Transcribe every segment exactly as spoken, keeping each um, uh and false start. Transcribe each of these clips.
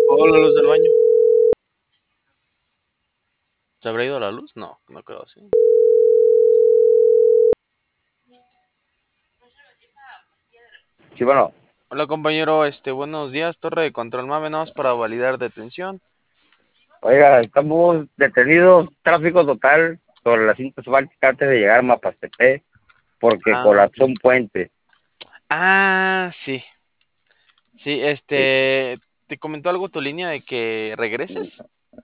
apagó la luz del baño. ¿Se habrá ido la luz? No, no creo, sí. Sí, bueno, Hola compañero, este, buenos días, torre de control MAVE, nada más para validar detención. oiga, estamos detenidos, tráfico total sobre la cinta asfáltica antes de llegar a Mapastepec porque Ah, colapsó ok. un puente. Ah, sí, sí, Sí. este, ¿te comentó algo tu línea de que regreses?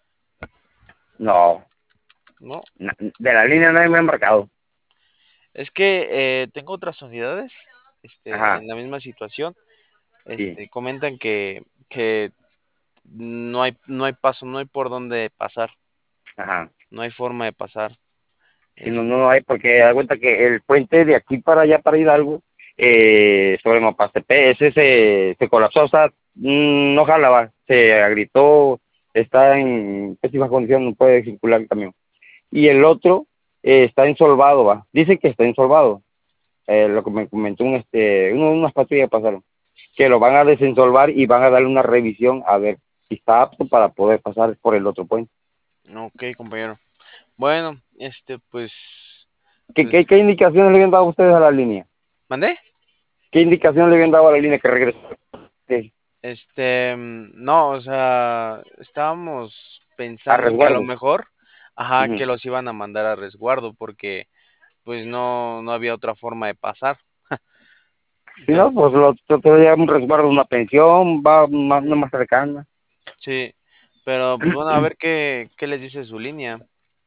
No, No, na- de la línea nadie me ha marcado. es que eh, tengo otras unidades, este, Ajá, en la misma situación, sí, este, comentan que, que no hay, no hay paso, no hay por dónde pasar, ajá. no hay forma de pasar. Si no, Es, no hay, porque da cuenta que el puente de aquí para allá, para Hidalgo, eh, sobre Mapastepec, ese se, se colapsó, o sea, mm, no jalaba, se agrietó, está en pésima condición, no puede circular el camión. Y el otro eh, está ensolvado, va. Dice que está ensolvado. Eh, lo que me comentó un, este, uno, unas patrullas pasaron, que lo van a desensolvar y van a darle una revisión a ver si está apto para poder pasar por el otro puente. ok, compañero. Bueno, este, pues, ¿Qué, pues, qué, qué indicaciones le habían dado a ustedes a la línea? ¿mandé? ¿Qué indicaciones le habían dado a la línea que regrese? Sí, Este, mm, no, o sea, estábamos a pensando en que a lo resguardo. mejor, ajá, Ujú. que los iban a mandar a resguardo porque, pues, no, no había otra forma de pasar. Si no, Entonces, pues lo, lo, todavía un resguardo, una pensión, va más, una más cercana. sí, pero, pues, bueno, a ver qué, qué les dice su línea.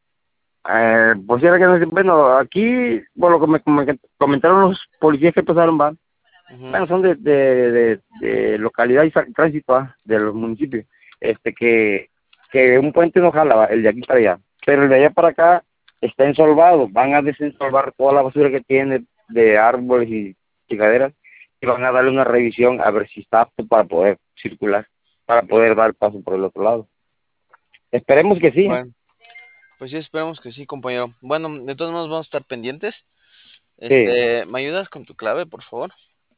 Eh, pues era que, no sé, bueno, aquí, por lo que me, me comentaron los policías que pasaron, va. Ujú. Bueno, son de, de, de, de localidad y sa- tránsito ah, de los municipios, este que, que un puente no jala, va, el de aquí para allá, pero el de allá para acá está ensolvado, van a desensolvar toda la basura que tiene de árboles y chingaderas y van a darle una revisión a ver si está apto para poder circular, para poder dar paso por el otro lado. Esperemos que sí. Bueno, pues sí, esperemos que sí, compañero. Bueno, de todos modos vamos a estar pendientes. Sí. Este, ¿me ayudas con tu clave, por favor?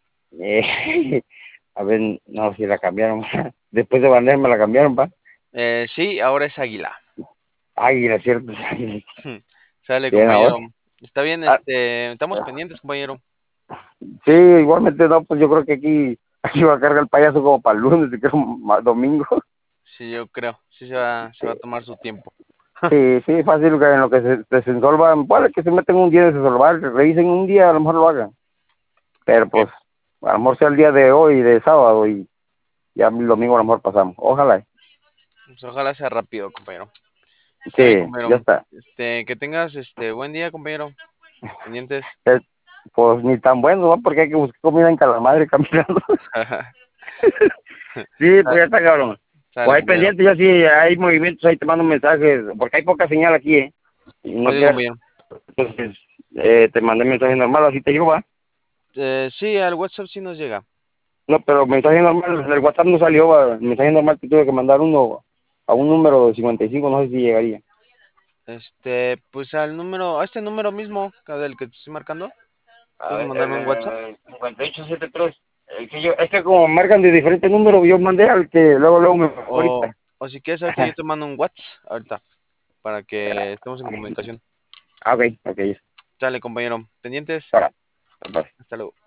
Eh, a ver, no, si la cambiaron, después de Bandeja me la cambiaron, pa. Eh, sí, ahora es Águila. Águila, cierto. Sale, Bien, compañero. ahora. Está bien, Ah, este, estamos pendientes, compañero. sí, igualmente, no, pues yo creo que aquí, aquí va a cargar el payaso como para el lunes, y que es un ma- domingo. Sí, yo creo. Sí se va, se Sí, va a tomar su tiempo. sí, sí, fácil que en lo que se desensolvan, puede que se meten un día de desensolvar, que revisen un día, a lo mejor lo hagan, pero Ok. pues, a lo mejor sea el día de hoy, de sábado, y ya el domingo a lo mejor pasamos, ojalá. Pues ojalá sea rápido, compañero. Sale, Sí, ya compañero. está. Este, que tengas este buen día, compañero. Pendientes. Eh, pues ni tan bueno, ¿no? Porque hay que buscar comida en Calamadre caminando. Sí, pues Sa- ya está cabrón. Pues Sale, hay compañero. pendiente, ya si hay movimientos, ahí te mando mensajes, porque hay poca señal aquí, ¿eh? Y no Oye, quieras, compañero. entonces, eh, te mandé mensaje normal, así te digo, va. Eh, sí, al WhatsApp sí nos llega. No, pero mensaje normal, en el WhatsApp no salió, va. Mensaje normal te tuve que mandar uno a un número de cincuenta y cinco, no sé si llegaría. Este, pues al número, a este número mismo, del que te estoy marcando. A ¿Puedes ver, mandarme un WhatsApp? el cincuenta y ocho setenta y tres. El que yo, es que como marcan de diferentes números, yo mandé al que luego, luego me O, ahorita. o si quieres, ahorita yo te mando un WhatsApp, ahorita, para que estemos en comunicación. Ah, ok, ok, Sale, compañero. Pendientes. para, para. Hasta luego.